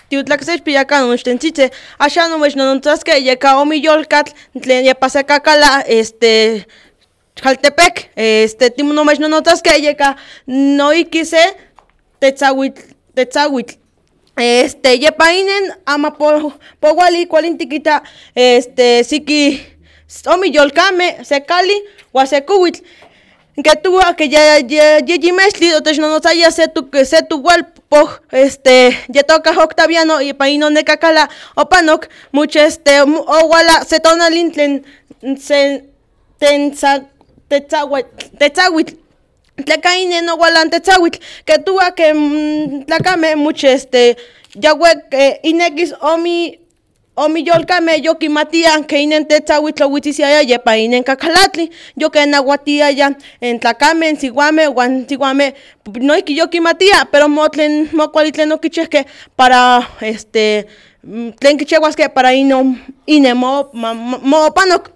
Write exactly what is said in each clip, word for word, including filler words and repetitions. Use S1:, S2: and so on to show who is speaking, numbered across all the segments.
S1: tiutlakasech piyakan uxtentzitze, axan omechnonontzasque yeka omi yolkatl, tlen yapasakakala, este, Jaltepec, este, timonomechnonontzasque yeka noihki se tetzauitl, tetzauitl. Este, yepa inen ama po, powali kualin tikita, este, siki omi yolkame, se kali, ua se kuitl. Que tú, que ya, ya, ya, ya mezcli, o te no sabía se tu, que se tu po, este, ya toca Octaviano y pa ino necacala, o panok, mucho este, o wala, se tona lintlen, se, tensa, tetzawit, tetzawit, tlacaine no wala tetzawit, que tú, que tlacame, mucho este, ya we, que inegis omi, Omi yolkame yo kimatia que inen tetzawitl owitisiaya yepa inen kakalatli, yo que nahuatia ya en tlacame, en siguame, guan siguame, no es que yo kimatia, pero motlen, mocualitlen no que para este, tlen kicheguas que para ino, ine mo, mo panok.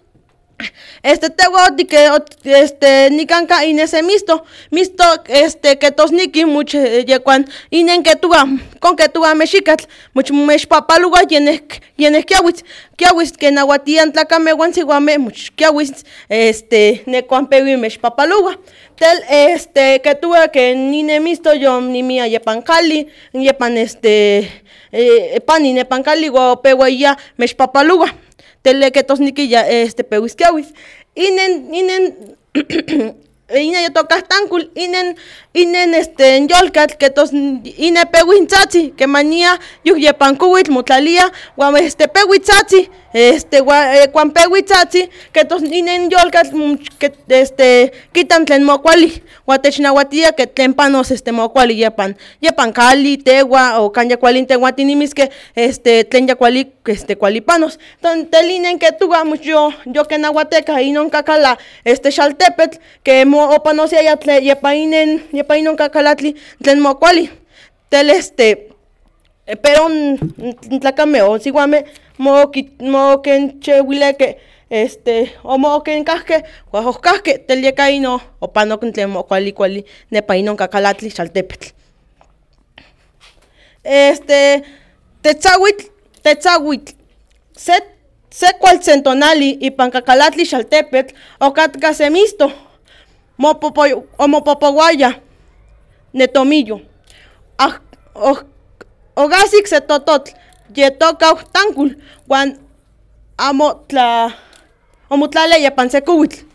S1: Este tehuati que este nikanka inese misto, misto este que tosniki mucho yecuan inen que tuga, con que tuga mexicatl, mucho mex papaluga yenes yenes kiawis, kiawis que nahuatian tlacame guansiguame, mucho kiawis este necuan pewi mex papaluga. Tel este que tuga que nine misto yo ni mía yepan cali, yepan este eh, pan ine pancali go peguaya mex papaluga. Tele que tosniki ya este pewisquiawis. Inen, inen, inen yo tocas tancul, inen, inen este yolcat, que tos, ine pewintzatzi, que manía yuk yepancuit, mutlalia, guam este pewintzatzi, este guam pewintzatzi, que tos inen yolcat, que este quitan tlen mocuali, guatechnahuatia, que tlen panos este mocuali yepan, yepan cali, tegua, o can yacualin teguatinimis, que este tlen yacuali, este cualipanos. Entonces, telinen que tuga mucho, yo que nahuateca, y non cacala, este xaltepetl, que mo opanosia ya tle, yepainen, yepainen cacalatli, tlen mocuali. Tel este, pero tlacame, o siguame, mo mo kenchehuileque, este, o mo kencasque, guajoscasque, tel yecaino, o pano tlen mocuali, cuali, nepainon cacalatli, xaltepetl. Este, tetzawitl, tetzawitl, se, se cual centonali, y pancacalatli, xaltepetl, o catca semisto, mopopo, o mopopoguaya, netomillo. Ah, o, ogasic se tototl, yetoca tancul, guan amo tla, omutlale yepan secuitl.